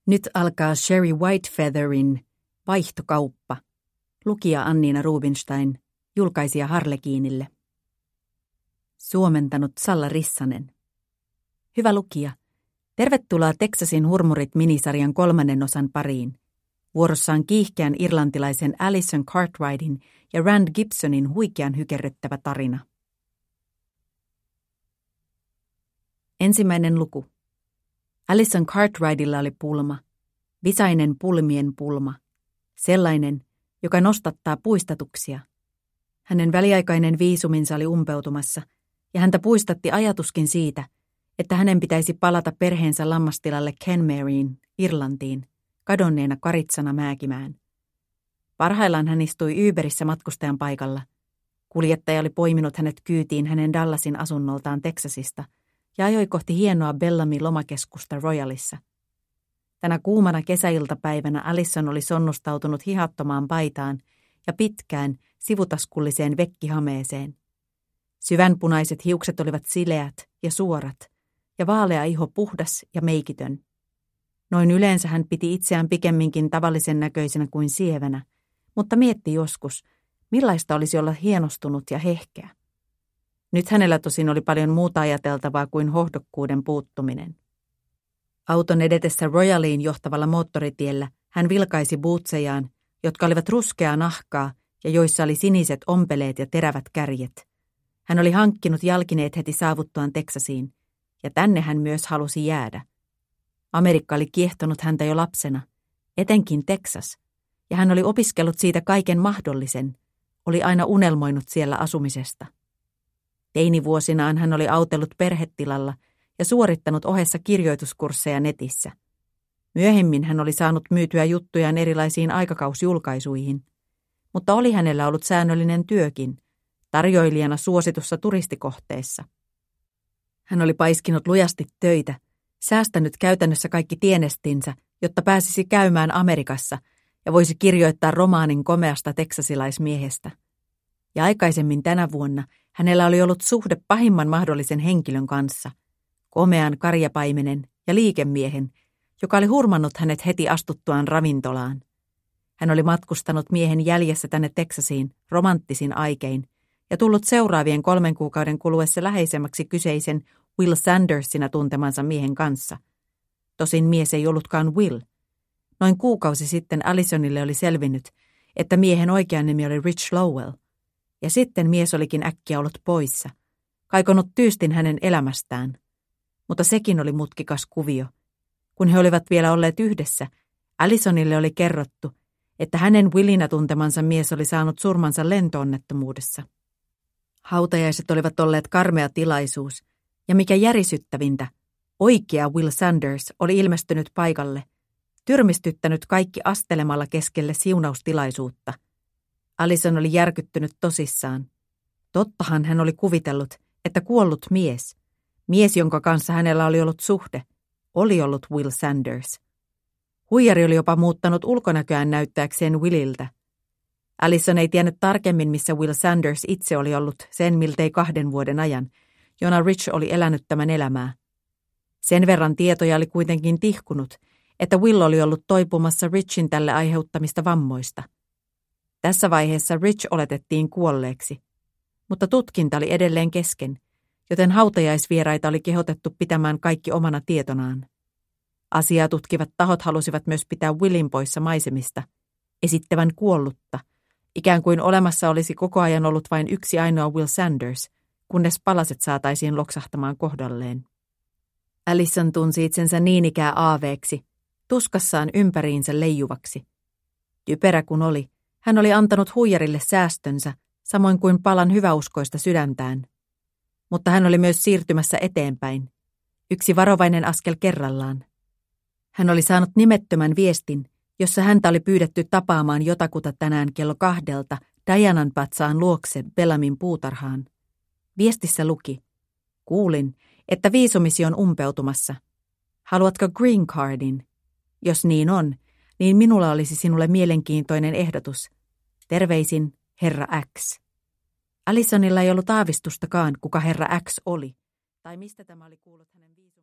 Nyt alkaa Sherry Whitefeatherin vaihtokauppa. Lukija Anniina Rubinstein, julkaisija Harlekiinille. Suomentanut Salla Rissanen. Hyvä lukija, tervetuloa Texasin hurmurit-minisarjan 3. osan pariin. Vuorossa on kiihkeän irlantilaisen Alison Cartwrightin ja Rand Gibsonin huikean hykerryttävä tarina. Ensimmäinen luku. Alison Cartwrightilla oli pulma, visainen pulmien pulma, sellainen, joka nostattaa puistatuksia. Hänen väliaikainen viisuminsa oli umpeutumassa, ja häntä puistatti ajatuskin siitä, että hänen pitäisi palata perheensä lammastilalle Kenmareen, Irlantiin, kadonneena Karitsana määkimään. Parhaillaan hän istui Uberissä matkustajan paikalla. Kuljettaja oli poiminut hänet kyytiin hänen Dallasin asunnoltaan Texasista ja ajoi kohti hienoa Bellamy-lomakeskusta Royalissa. Tänä kuumana kesäiltapäivänä Alison oli sonnustautunut hihattomaan paitaan ja pitkään sivutaskulliseen vekkihameeseen. Syvänpunaiset hiukset olivat sileät ja suorat, ja vaalea iho puhdas ja meikitön. Noin yleensä hän piti itseään pikemminkin tavallisen näköisenä kuin sievänä, mutta mietti joskus, millaista olisi olla hienostunut ja hehkeä. Nyt hänellä tosin oli paljon muuta ajateltavaa kuin hohdokkuuden puuttuminen. Auton edetessä Royaliin johtavalla moottoritiellä hän vilkaisi bootsejaan, jotka olivat ruskeaa nahkaa ja joissa oli siniset ompeleet ja terävät kärjet. Hän oli hankkinut jalkineet heti saavuttuaan Texasiin, ja tänne hän myös halusi jäädä. Amerikka oli kiehtonut häntä jo lapsena, etenkin Texas, ja hän oli opiskellut siitä kaiken mahdollisen, oli aina unelmoinut siellä asumisesta. Teinivuosinaan hän oli autellut perhetilalla ja suorittanut ohessa kirjoituskursseja netissä. Myöhemmin hän oli saanut myytyä juttujaan erilaisiin aikakausjulkaisuihin, mutta oli hänellä ollut säännöllinen työkin, tarjoilijana suositussa turistikohteessa. Hän oli paiskinut lujasti töitä, säästänyt käytännössä kaikki tienestinsä, jotta pääsisi käymään Amerikassa ja voisi kirjoittaa romaanin komeasta teksasilaismiehestä. Ja aikaisemmin tänä vuonna hänellä oli ollut suhde pahimman mahdollisen henkilön kanssa, komean karjapaimenen ja liikemiehen, joka oli hurmannut hänet heti astuttuaan ravintolaan. Hän oli matkustanut miehen jäljessä tänne Texasiin romanttisin aikein ja tullut seuraavien 3 kuukauden kuluessa läheisemmäksi kyseisen Will Sandersina tuntemansa miehen kanssa. Tosin mies ei ollutkaan Will. Noin kuukausi sitten Alisonille oli selvinnyt, että miehen oikea nimi oli Rich Lowell. Ja sitten mies olikin äkkiä ollut poissa, kaikonut tyystin hänen elämästään. Mutta sekin oli mutkikas kuvio. Kun he olivat vielä olleet yhdessä, Alisonille oli kerrottu, että hänen Willinä tuntemansa mies oli saanut surmansa lentoonnettomuudessa. Hautajaiset olivat olleet karmea tilaisuus, ja mikä järisyttävintä, oikea Will Sanders oli ilmestynyt paikalle, tyrmistyttänyt kaikki astelemalla keskelle siunaustilaisuutta. Alison oli järkyttynyt tosissaan. Tottahan hän oli kuvitellut, että kuollut mies, jonka kanssa hänellä oli ollut suhde, oli ollut Will Sanders. Huijari oli jopa muuttanut ulkonäköään näyttääkseen Williltä. Alison ei tiennyt tarkemmin, missä Will Sanders itse oli ollut sen miltei 2 vuoden ajan, jona Rich oli elänyt tämän elämää. Sen verran tietoja oli kuitenkin tihkunut, että Will oli ollut toipumassa Richin tälle aiheuttamista vammoista. Tässä vaiheessa Rich oletettiin kuolleeksi, mutta tutkinta oli edelleen kesken, joten hautajaisvieraita oli kehotettu pitämään kaikki omana tietonaan. Asiaa tutkivat tahot halusivat myös pitää Willin poissa maisemista, esittävän kuollutta, ikään kuin olemassa olisi koko ajan ollut vain yksi ainoa Will Sanders, kunnes palaset saataisiin loksahtamaan kohdalleen. Alison tunsi itsensä niin ikää aaveeksi, tuskassaan ympäriinsä leijuvaksi. Typerä kun oli, hän oli antanut huijarille säästönsä, samoin kuin palan hyväuskoista sydäntään. Mutta hän oli myös siirtymässä eteenpäin, yksi varovainen askel kerrallaan. Hän oli saanut nimettömän viestin, jossa häntä oli pyydetty tapaamaan jotakuta tänään kello 2 Dianan patsaan luokse Bellamyn puutarhaan. Viestissä luki: kuulin, että viisumisi on umpeutumassa. Haluatko green cardin? Jos niin on, niin minulla olisi sinulle mielenkiintoinen ehdotus. Terveisin, herra X. Alisonilla ei ollut aavistustakaan, kuka herra X oli, tai mistä tämä oli kuullut hänen viisuminsa.